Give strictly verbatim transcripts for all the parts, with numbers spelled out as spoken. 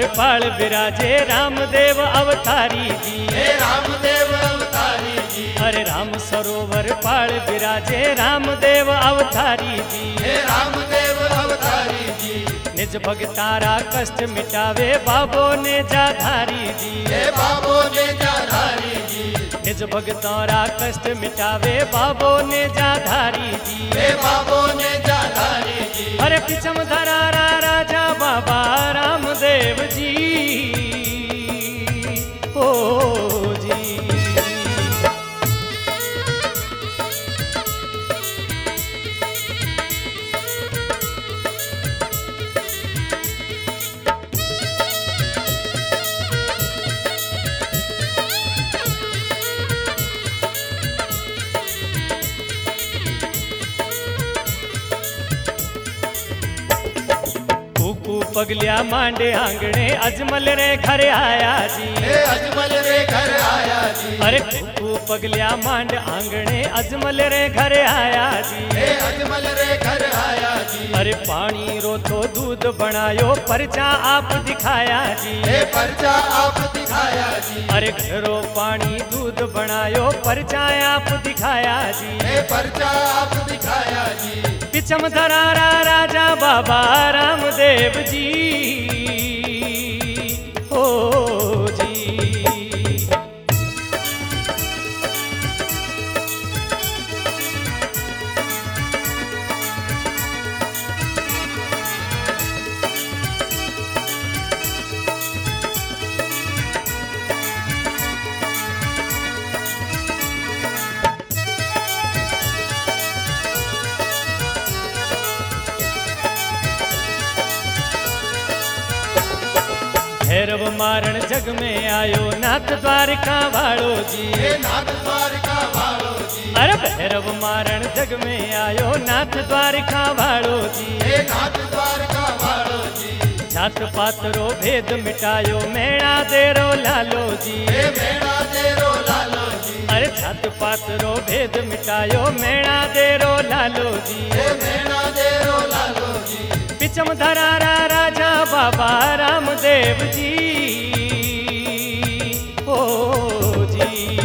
पाल विराजे रामदेव अवतारी जी। हे रामदेव अवतारी जी। अरे राम सरोवर पाल विराजे रामदेव अवतारी जी। हे रामदेव अवतारी जी। निज भगतारा कष्ट मिटावे बाबो ने जाधारी जी। हे बाबो ने जाधारी जी। निज भगतारा कष्ट मिटावे बाबो ने जाधारी जी। हे बाबो ने जाधारी जी। अरे पिछम धरारा राजा बाबा रामदेव जी। ओ जी पगलिया मांडे आंगणे अजमल रे घर आया जी। हे अजमल रे घर आया जी। अरे कुकू पगलिया मांड आंगणे अजमल रे घर आया जी। हे अजमल रे घर आया जी। अरे पानी रो तो दूध बनायो परचा आप दिखाया जी। हे परचा आप दिखाया जी। अरे घरो पानी दूध बनायो परचा आप दिखाया जी। हे परचा आप दिखाया जी। पिछम धरारा राजा बाबा रामदेव जी। ओ जी भैरव मारण जग में आयो नाथ द्वारका वालो जी। हे नाथ द्वारका वालो जी। अरे भैरव मारण जग में आयो नाथ द्वारका वालो जी। हे नाथ द्वारका वालो जी। जात पातरो भेद मिटायो मेणा देरो लालो जी। हे मेणा देरो लालो जी। अरे जात पातरो भेद मिटायो मेणा देरो लालो जी। हे मेणा देरो लालो जी। पिछम धरारा राजा बाबा रामदेव जी। ओ जी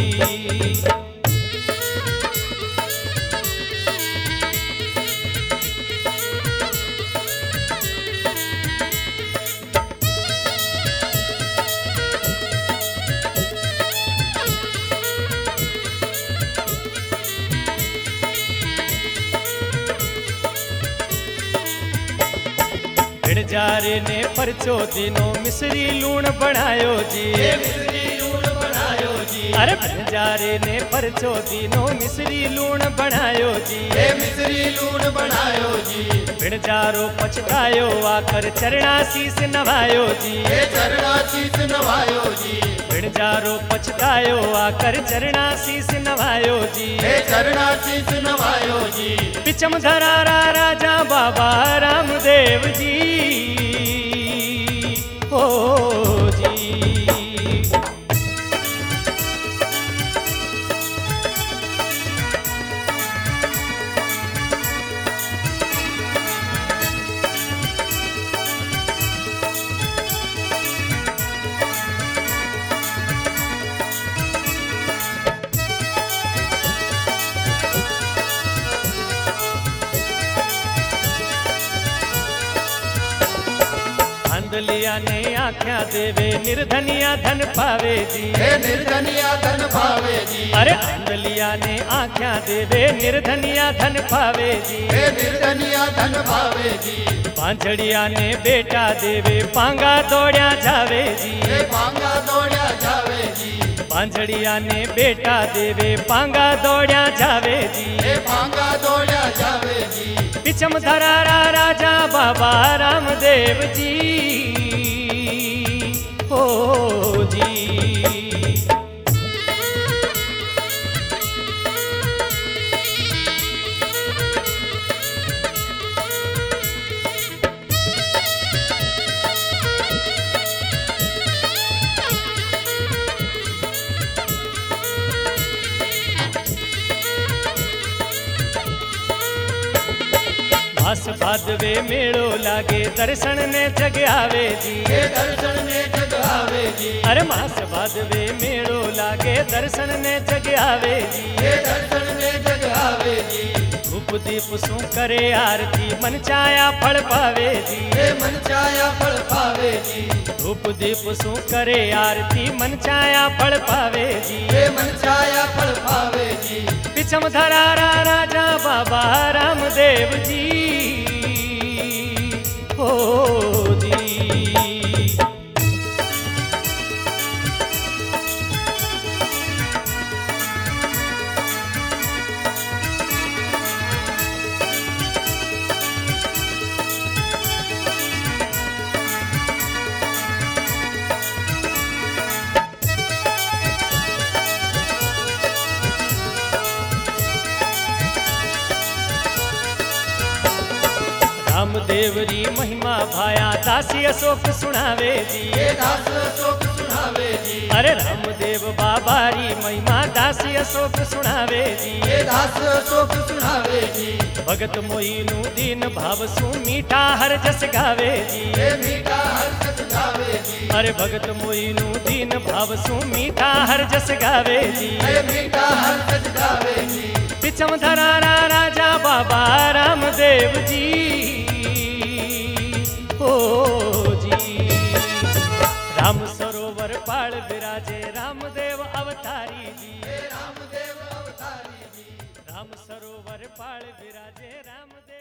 जारे ने परचो दिनो मिश्री लूण बनायो जी। हे मिश्री लूण बनायो जी। अरे जारे ने परचो दिनो मिश्री लूण बनायो जी। हे मिश्री लूण बनायो जी। बिणजारो पछतायो आकर चरणाशीस नवायो जी। हे चरणाशीस नवायो जी। बिणजारो पछतायो आकर चरणाशीस नवायो जी। हे चरणाशीस नवायो जी। पिछम धरारा राजा बाबा रामदेव जी। ओ जी अंधलिया ने आख्या देवे निर्धनिया धन पावे जी। हे निर्धनिया धन पावे जी। अरे अंधलिया ने आख्या देवे निर्धनिया धन पावे जी। हे निर्धनिया धन पावे जी। पांचड़िया ने बेटा देवे पांगा दौड़या जावे जी। हे पांगा दौड़या जावे जी। पांचड़िया ने बेटा देवे पांगा दौड़या जावे जी। हे पांगा दौड़या जावे जी। पिछम धरारा राजा बाबा रामदेव जी। ओ जी માસ ભાદવે મેળો લાગે દર્શન ને જગ આવે જી એ દર્શન ને જગ આવે જી અરે માસ ભાદવે મેળો લાગે દર્શન ને જગ આવે જી એ દર્શન ને જગ આવે જી ધૂપ દીપ શું કરે આરતી મન ચાયા ફળ પાવે જી એ મન ચાયા ફળ પાવે જી ધૂપ દીપ શું કરે આરતી મન ચાયા ફળ પાવે જી એ મન ચાયા ફળ પાવે જી पिछम धरारा राजा बाबा रामदेव जी हो जी रामदेव री महिमा भाया दासी अशोक सुनावे जी ए दास अशोक सुनावे जी अरे रामदेव बाबा री महिमा दासी अशोक सुनावे जी ए दास अशोक सुनावे जी भगत मोईनु दीन भाव सु मीठा हर जस गावे जी ए मीठा हर जस गावे जी अरे भगत मोईनु दीन भाव सु मीठा हर जस गावे जी ए मीठा हर जस गावे जी पिछम धरारा राजा बाबा रामदेव जी हो जी राम सरोवर पाळ विराजे रामदेव अवतारी जी ए रामदेव अवतारी जी राम सरोवर पाळ विराजे रामदेव